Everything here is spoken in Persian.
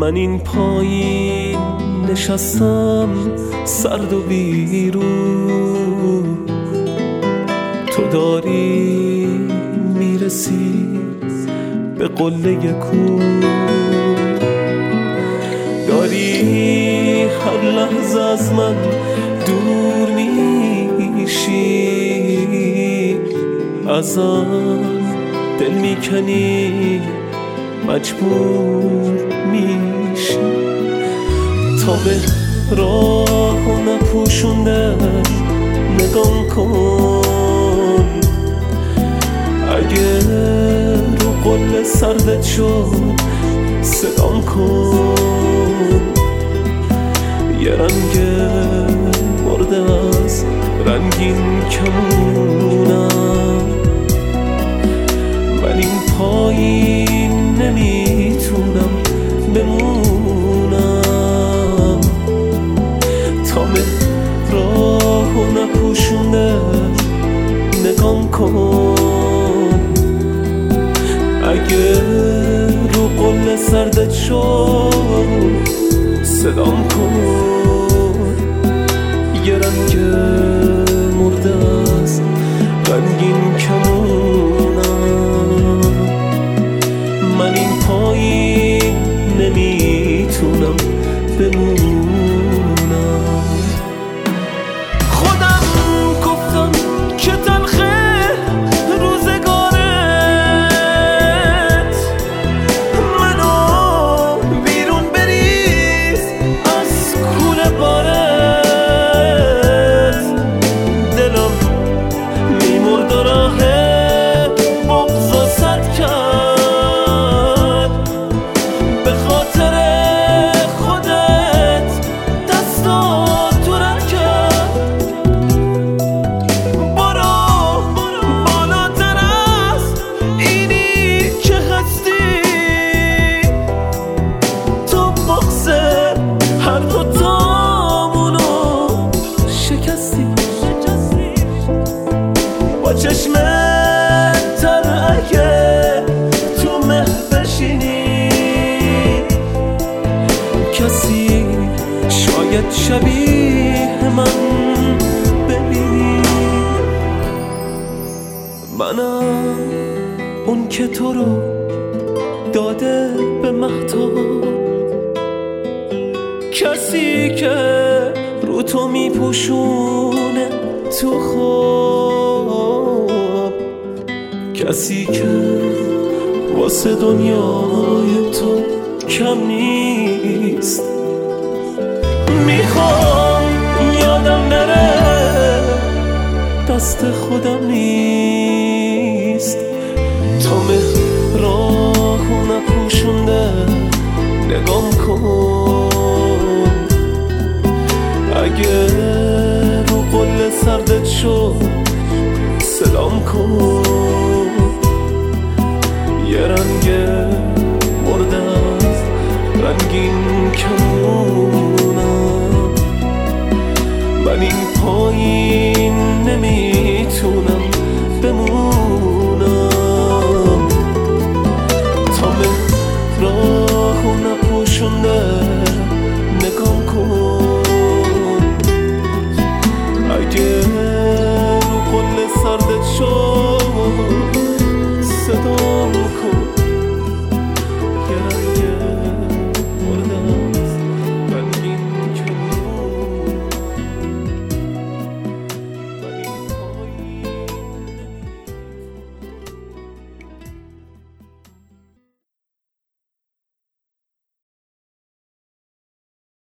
من این پایین نشستم سرد و بیرون، تو داری میرسی به قله کو، داری هر لحظه از من دور میشی، ازم دل میکنی مجبور میشی، تا به راه نپوشونده نگام کن، اگه رو قله سردت شد صدام کن، یه رنگ مرده از رنگین کمونم، من این پایین نمیتونم بمونم، تا راه و نپوشونده نگام کن، اگه رو قله سردت شد صدام کن، یه رنگ مرده از رنگین کمونم، من این پایین نمیتونم بمونم. خودم گفتم که تلخه روزگارت، منو بیرون بریز از کوله بارت، دلم میمرد و راه بغض و سد کرد، به خاطر خودت دستا تو رد کرد، برو بالاتر از اینی که هستی، تو بغض هر دوتامونو شکستی، با چشم تر اگه تو مه بشینی، کسی شاید شبیه من ببینی، منم اون که تو رو داده به مهتاب، کسی که رو تو میپوشونه تو خواب، کسی که واسه دنیای تو کم نیست، میخوام یادم نره دست خودم نیست، تا راه نپوشونده نگام کن، اگه رو قله سردت شد صدام کن، یه رنگ مرده از رنگین کمونم، من این پایین